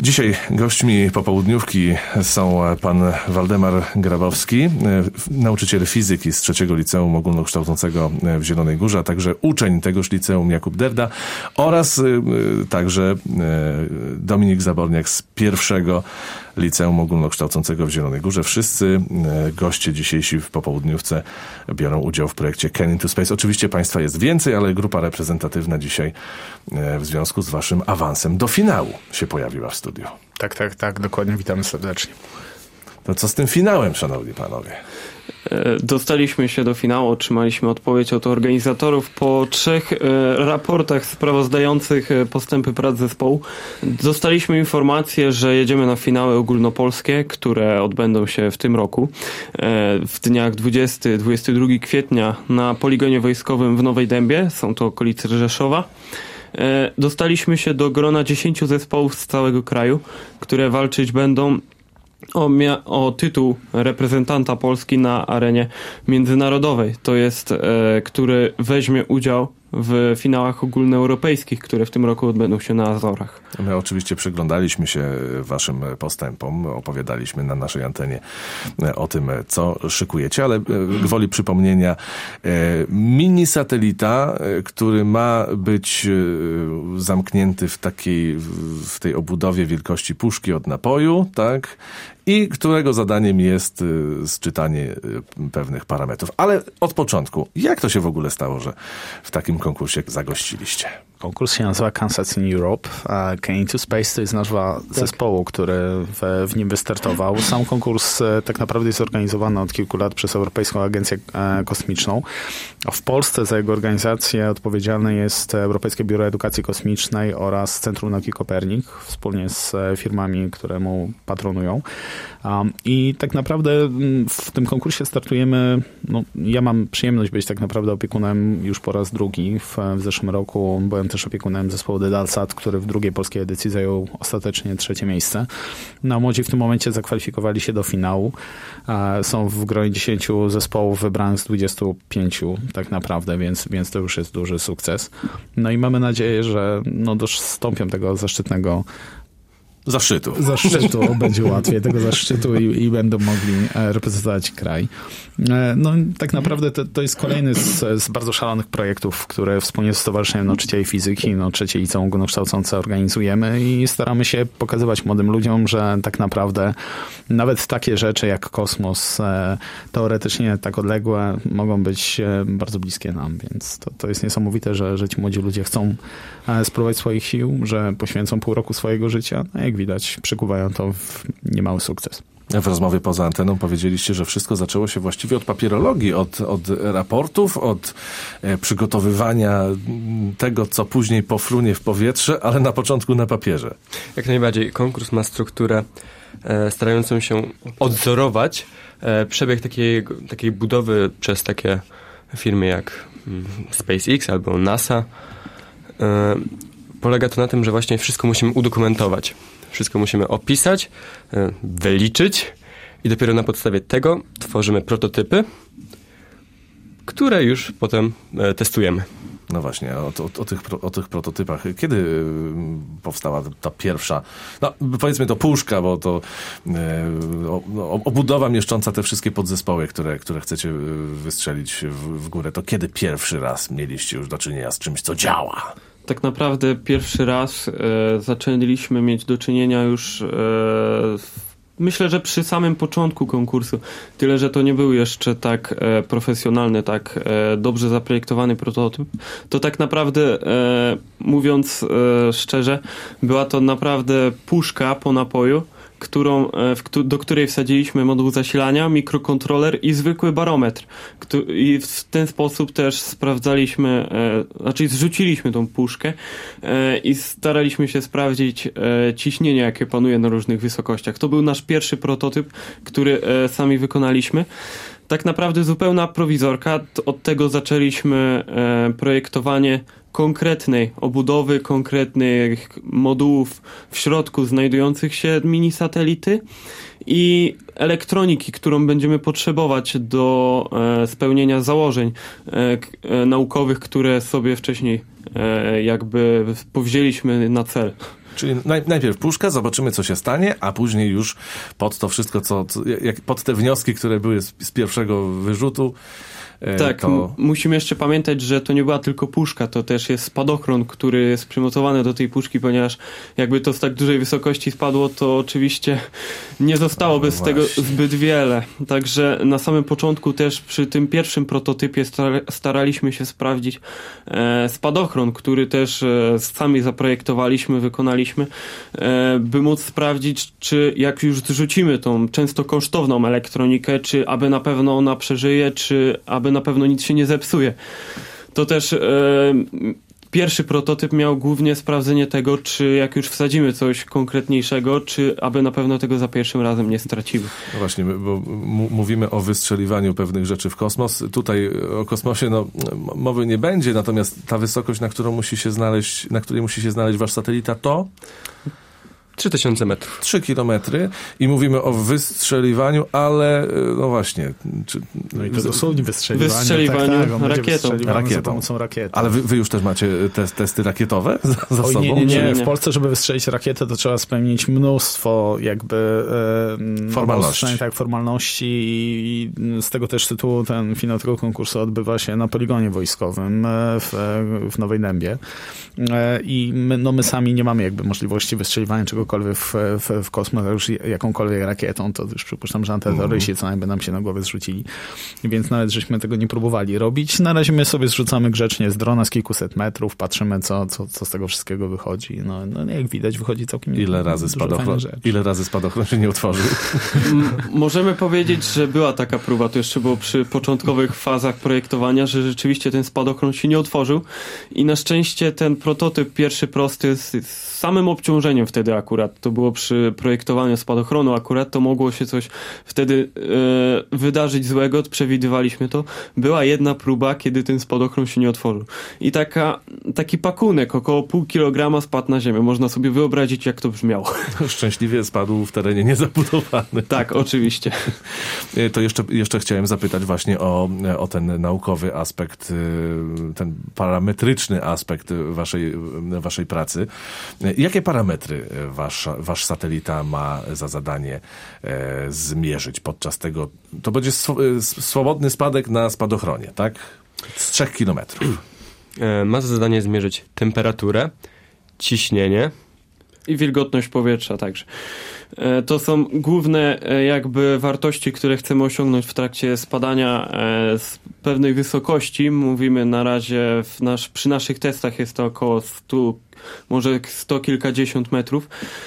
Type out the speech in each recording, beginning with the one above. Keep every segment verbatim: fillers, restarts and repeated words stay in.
Dzisiaj gośćmi popołudniówki są pan Waldemar Grabowski, nauczyciel fizyki z trzeciego Liceum Ogólnokształcącego w Zielonej Górze, a także uczeń tegoż liceum Jakub Derda oraz także Dominik Zaborniak z pierwszego Liceum Ogólnokształcącego w Zielonej Górze. Wszyscy goście dzisiejsi w popołudniówce biorą udział w projekcie Can into Space. Oczywiście państwa jest więcej, ale grupa reprezentatywna dzisiaj w związku z waszym awansem do finału się pojawiła w studiu. Tak, tak, tak, dokładnie. Witamy serdecznie. To co z tym finałem, szanowni panowie? Dostaliśmy się do finału, otrzymaliśmy odpowiedź od organizatorów po trzech e, raportach sprawozdających postępy prac zespołu. Dostaliśmy informację, że jedziemy na finały ogólnopolskie, które odbędą się w tym roku. E, w dniach dwudziestego do dwudziestego drugiego kwietnia na poligonie wojskowym w Nowej Dębie, są to okolice Rzeszowa. E, dostaliśmy się do grona dziesięciu zespołów z całego kraju, które walczyć będą O, mia- o tytuł reprezentanta Polski na arenie międzynarodowej. To jest, e, który weźmie udział w finałach ogólnoeuropejskich, które w tym roku odbędą się na Azorach. My oczywiście przyglądaliśmy się waszym postępom, opowiadaliśmy na naszej antenie o tym, co szykujecie, ale gwoli przypomnienia, mini satelita, który ma być zamknięty w takiej, w tej obudowie wielkości puszki od napoju, tak? I którego zadaniem jest sczytanie pewnych parametrów. Ale od początku, jak to się w ogóle stało, że w takim konkursie zagościliście? Konkurs się nazywa Kansas in Europe, a Can into Space to jest nazwa tak. zespołu, który w, w nim wystartował. Sam konkurs tak naprawdę jest organizowany od kilku lat przez Europejską Agencję Kosmiczną. W Polsce za jego organizację odpowiedzialne jest Europejskie Biuro Edukacji Kosmicznej oraz Centrum Nauki Kopernik, wspólnie z firmami, które mu patronują. Um, I tak naprawdę w tym konkursie startujemy, no, ja mam przyjemność być tak naprawdę opiekunem już po raz drugi. W, w zeszłym roku byłem też opiekunem zespołu Dedalsat, który w drugiej polskiej edycji zajął ostatecznie trzecie miejsce. No, młodzi w tym momencie zakwalifikowali się do finału. E, są w gronie dziesięciu zespołów wybranych z dwudziestu pięciu tak naprawdę, więc, więc to już jest duży sukces. No i mamy nadzieję, że no, dostąpią tego zaszczytnego Zaszczytu. Zaszczytu będzie łatwiej, tego zaszczytu i, i będą mogli reprezentować kraj. No tak naprawdę to, to jest kolejny z, z bardzo szalonych projektów, które wspólnie z Stowarzyszeniem Nauczycieli Fizyki, no trzecie Liceum Ogólnokształcące organizujemy i staramy się pokazywać młodym ludziom, że tak naprawdę nawet takie rzeczy jak kosmos teoretycznie tak odległe mogą być bardzo bliskie nam, więc to, to jest niesamowite, że, że ci młodzi ludzie chcą spróbować swoich sił, że poświęcą pół roku swojego życia. No jak widać, przykuwają to w niemały sukces. W rozmowie poza anteną powiedzieliście, że wszystko zaczęło się właściwie od papierologii, od, od raportów, od e, przygotowywania tego, co później pofrunie w powietrze, ale na początku na papierze. Jak najbardziej. Konkurs ma strukturę e, starającą się odzorować e, przebieg takiej, takiej budowy przez takie firmy jak mm, SpaceX albo NASA. E, polega to na tym, że właśnie wszystko musimy udokumentować. Wszystko musimy opisać, wyliczyć i dopiero na podstawie tego tworzymy prototypy, które już potem testujemy. No właśnie, o, o, o, tych, o tych prototypach. Kiedy powstała ta pierwsza, no powiedzmy to puszka, bo to e, obudowa mieszcząca te wszystkie podzespoły, które, które chcecie wystrzelić w, w górę, to kiedy pierwszy raz mieliście już do czynienia z czymś, co działa? Tak naprawdę pierwszy raz e, zaczęliśmy mieć do czynienia już e, myślę, że przy samym początku konkursu. Tyle, że to nie był jeszcze tak e, profesjonalny, tak e, dobrze zaprojektowany prototyp. To tak naprawdę, e, mówiąc e, szczerze, była to naprawdę puszka po napoju, którą, w, do której wsadziliśmy moduł zasilania, mikrokontroler i zwykły barometr. I w ten sposób też sprawdzaliśmy, e, znaczy zrzuciliśmy tą puszkę e, i staraliśmy się sprawdzić e, ciśnienie, jakie panuje na różnych wysokościach. To był nasz pierwszy prototyp, który e, sami wykonaliśmy. Tak naprawdę zupełna prowizorka. Od tego zaczęliśmy e, projektowanie konkretnej obudowy, konkretnych modułów w środku znajdujących się mini satelity i elektroniki, którą będziemy potrzebować do e, spełnienia założeń e, k, e, naukowych, które sobie wcześniej e, jakby powzięliśmy na cel. Czyli naj, najpierw puszka, zobaczymy, co się stanie, a później już pod to wszystko, co, co jak, pod te wnioski, które były z, z pierwszego wyrzutu. Tak, to... m- musimy jeszcze pamiętać, że to nie była tylko puszka, to też jest spadochron, który jest przymocowany do tej puszki, ponieważ jakby to z tak dużej wysokości spadło, to oczywiście nie zostałoby no z tego zbyt wiele. Także na samym początku też przy tym pierwszym prototypie star- staraliśmy się sprawdzić e, spadochron, który też e, sami zaprojektowaliśmy, wykonaliśmy, e, by móc sprawdzić, czy jak już zrzucimy tą często kosztowną elektronikę, czy aby na pewno ona przeżyje, czy aby na pewno nic się nie zepsuje. To też e, pierwszy prototyp miał głównie sprawdzenie tego, czy jak już wsadzimy coś konkretniejszego, czy aby na pewno tego za pierwszym razem nie stracimy. No właśnie, bo m- mówimy o wystrzeliwaniu pewnych rzeczy w kosmos. Tutaj o kosmosie no, mowy nie będzie, natomiast ta wysokość, na którą musi się znaleźć, na której musi się znaleźć wasz satelita, to trzy tysiące metrów. trzy kilometry i mówimy o wystrzeliwaniu, ale no właśnie. Czy, no i to dosłownie wystrzeliwaniu. Wystrzeliwaniu tak, tak, rakietą. rakietą. Za pomocą rakiety. Ale wy, wy już też macie te, testy rakietowe za, za Oj, sobą? nie, nie, nie. nie. W Polsce, żeby wystrzelić rakietę, to trzeba spełnić mnóstwo jakby e, formalności. No, tak, formalności i, i z tego też tytułu ten finał tego konkursu odbywa się na poligonie wojskowym w, w Nowej Dębie. E, I my, no, my sami nie mamy jakby możliwości wystrzeliwania czegokolwiek w, w, w kosmos, a już jakąkolwiek rakietą, to już przypuszczam, że antyterroryści mm. co najmniej nam się na głowę zrzucili. Więc nawet żeśmy tego nie próbowali robić. Na razie my sobie zrzucamy grzecznie z drona z kilkuset metrów, patrzymy co, co, co z tego wszystkiego wychodzi. No, no jak widać wychodzi całkiem ile razy spadochron, ile razy spadochron się nie otworzył? M- możemy powiedzieć, że była taka próba, to jeszcze było przy początkowych fazach projektowania, że rzeczywiście ten spadochron się nie otworzył i na szczęście ten prototyp pierwszy prosty z, z samym obciążeniem wtedy akurat, to było przy projektowaniu spadochronu akurat, to mogło się coś wtedy e, wydarzyć złego, przewidywaliśmy to. Była jedna próba, kiedy ten spadochron się nie otworzył. I taka, taki pakunek, około pół kilograma spadł na ziemię. Można sobie wyobrazić, jak to brzmiało. Szczęśliwie spadł w terenie niezabudowanym. Tak, oczywiście. To jeszcze, jeszcze chciałem zapytać właśnie o, o ten naukowy aspekt, ten parametryczny aspekt waszej, waszej pracy. Jakie parametry wasz, wasz satelita ma za zadanie e, zmierzyć podczas tego? To będzie sw- swobodny spadek na spadochronie, tak? Z trzech kilometrów. E, ma za zadanie zmierzyć temperaturę, ciśnienie i wilgotność powietrza także. E, to są główne e, jakby wartości, które chcemy osiągnąć w trakcie spadania e, z pewnej wysokości. Mówimy na razie, w nasz, przy naszych testach jest to około stu, może sto kilkadziesiąt metrów.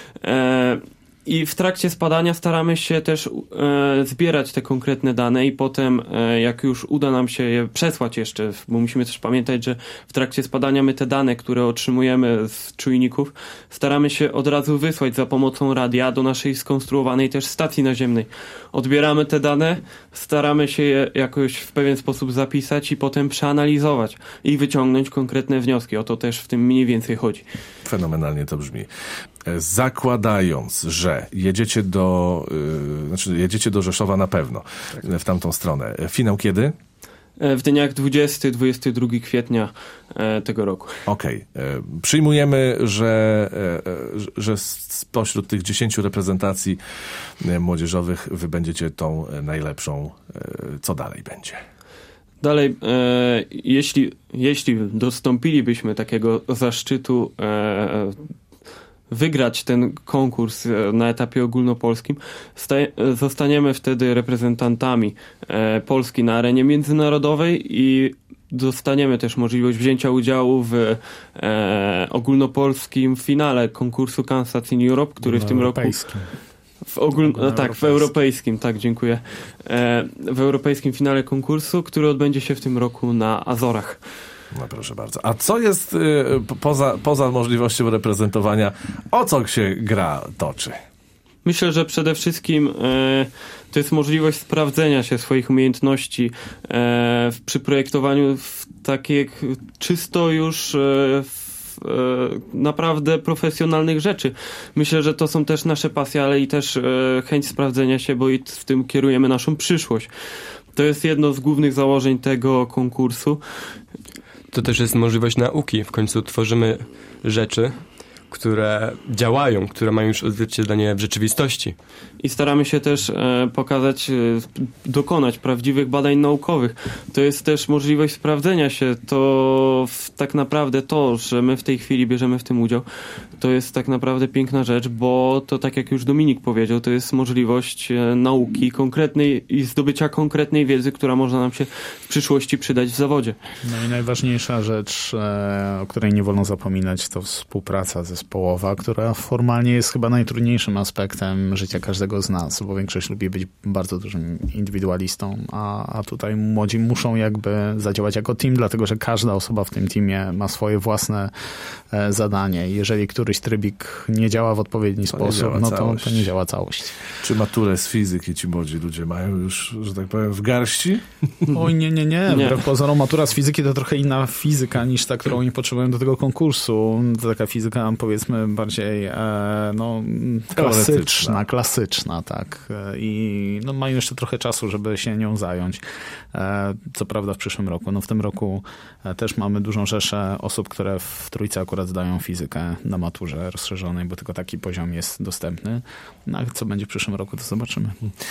E, I w trakcie spadania staramy się też e, zbierać te konkretne dane i potem e, jak już uda nam się je przesłać jeszcze, bo musimy też pamiętać, że w trakcie spadania my te dane, które otrzymujemy z czujników, staramy się od razu wysłać za pomocą radia do naszej skonstruowanej też stacji naziemnej. Odbieramy te dane, staramy się je jakoś w pewien sposób zapisać i potem przeanalizować i wyciągnąć konkretne wnioski. O to też w tym mniej więcej chodzi. Fenomenalnie to brzmi. Zakładając, że jedziecie do, yy, znaczy jedziecie do Rzeszowa na pewno, tak, w tamtą stronę. Finał kiedy? W dniach dwudziestego do dwudziestego drugiego kwietnia tego roku. Okej. Okay. Przyjmujemy, że, że spośród tych dziesięciu reprezentacji młodzieżowych wy będziecie tą najlepszą. Co dalej będzie? Dalej, e, jeśli, jeśli dostąpilibyśmy takiego zaszczytu e, wygrać ten konkurs na etapie ogólnopolskim, staje, zostaniemy wtedy reprezentantami e, Polski na arenie międzynarodowej i dostaniemy też możliwość wzięcia udziału w e, ogólnopolskim finale konkursu Kansas in Europe, który w tym roku... W ogól... no, tak, w europejskim, tak, dziękuję. E, w europejskim finale konkursu, który odbędzie się w tym roku na Azorach. No proszę bardzo. A co jest y, poza, poza możliwością reprezentowania, o co się gra toczy? Myślę, że przede wszystkim e, to jest możliwość sprawdzenia się swoich umiejętności e, przy projektowaniu w takich czysto już e, w, e, naprawdę profesjonalnych rzeczy. Myślę, że to są też nasze pasje, ale i też e, chęć sprawdzenia się, bo i w tym kierujemy naszą przyszłość. To jest jedno z głównych założeń tego konkursu. To też jest możliwość nauki. W końcu tworzymy rzeczy, które działają, które mają już odzwierciedlenie w rzeczywistości. I staramy się też e, pokazać, e, dokonać prawdziwych badań naukowych. To jest też możliwość sprawdzenia się. To w, tak naprawdę to, że my w tej chwili bierzemy w tym udział, to jest tak naprawdę piękna rzecz, bo to tak jak już Dominik powiedział, to jest możliwość e, nauki konkretnej i zdobycia konkretnej wiedzy, która można nam się w przyszłości przydać w zawodzie. No i najważniejsza rzecz, e, o której nie wolno zapominać, to współpraca zespołowa, która formalnie jest chyba najtrudniejszym aspektem życia każdego z nas, bo większość lubi być bardzo dużym indywidualistą, a, a tutaj młodzi muszą jakby zadziałać jako team, dlatego że każda osoba w tym teamie ma swoje własne e, zadanie. Jeżeli któryś trybik nie działa w odpowiedni to sposób, no to, to nie działa całość. Czy maturę z fizyki ci młodzi ludzie mają już, że tak powiem, w garści? Oj, nie, nie, nie. Nie. Wbrew pozorom matura z fizyki to trochę inna fizyka niż ta, którą oni potrzebują do tego konkursu. To taka fizyka, powiedzmy, bardziej e, no, klasyczna, klasyczna, tak. I no, mają jeszcze trochę czasu, żeby się nią zająć. E, co prawda w przyszłym roku. No w tym roku e, też mamy dużą rzeszę osób, które w trójce akurat zdają fizykę na maturze rozszerzonej, bo tylko taki poziom jest dostępny. No a co będzie w przyszłym roku, to zobaczymy.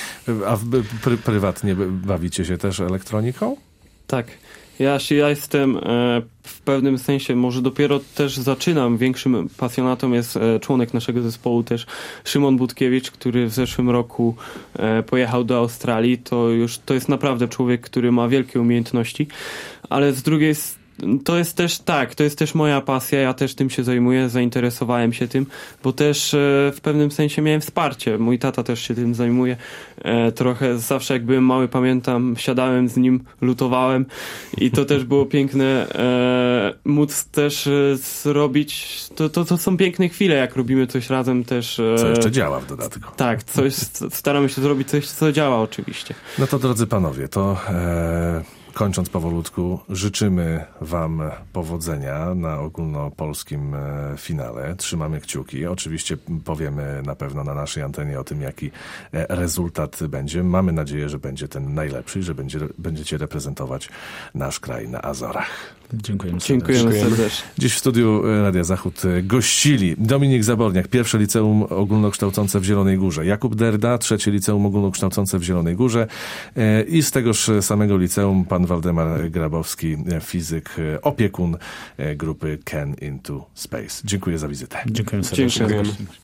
A w, pr- prywatnie bawicie się też elektroniką? Tak. Ja, się- ja jestem e, w pewnym sensie, może dopiero też zaczynam, większym pasjonatą jest e, członek naszego zespołu też, Szymon Budkiewicz, który w zeszłym roku e, pojechał do Australii. To już, to jest naprawdę człowiek, który ma wielkie umiejętności, ale z drugiej strony to jest też tak, to jest też moja pasja, ja też tym się zajmuję, zainteresowałem się tym, bo też e, w pewnym sensie miałem wsparcie. Mój tata też się tym zajmuje. E, trochę zawsze jak byłem mały, pamiętam, siadałem z nim, lutowałem i to też było piękne e, móc też e, zrobić, to, to, to są piękne chwile, jak robimy coś razem też. E, Co jeszcze działa w dodatku. Tak, coś, staramy się zrobić coś, co działa oczywiście. No to drodzy panowie, to e, kończąc powolutku, życzymy wam powodzenia na ogólnopolskim e, finale. Trzymamy kciuki. Oczywiście powiemy na pewno na naszej antenie o tym, jaki e, rezultat będzie. Mamy nadzieję, że będzie ten najlepszy i że będzie, będziecie reprezentować nasz kraj na Azorach. Dziękujemy serdecznie. Dziękujemy serdecznie. Dziś w studiu Radia Zachód gościli Dominik Zaborniak, pierwsze liceum ogólnokształcące w Zielonej Górze, Jakub Derda, trzecie liceum ogólnokształcące w Zielonej Górze i z tegoż samego liceum pan Waldemar Grabowski, fizyk, opiekun grupy Can Into Space. Dziękuję za wizytę. Dziękujemy serdecznie. Dziękujemy.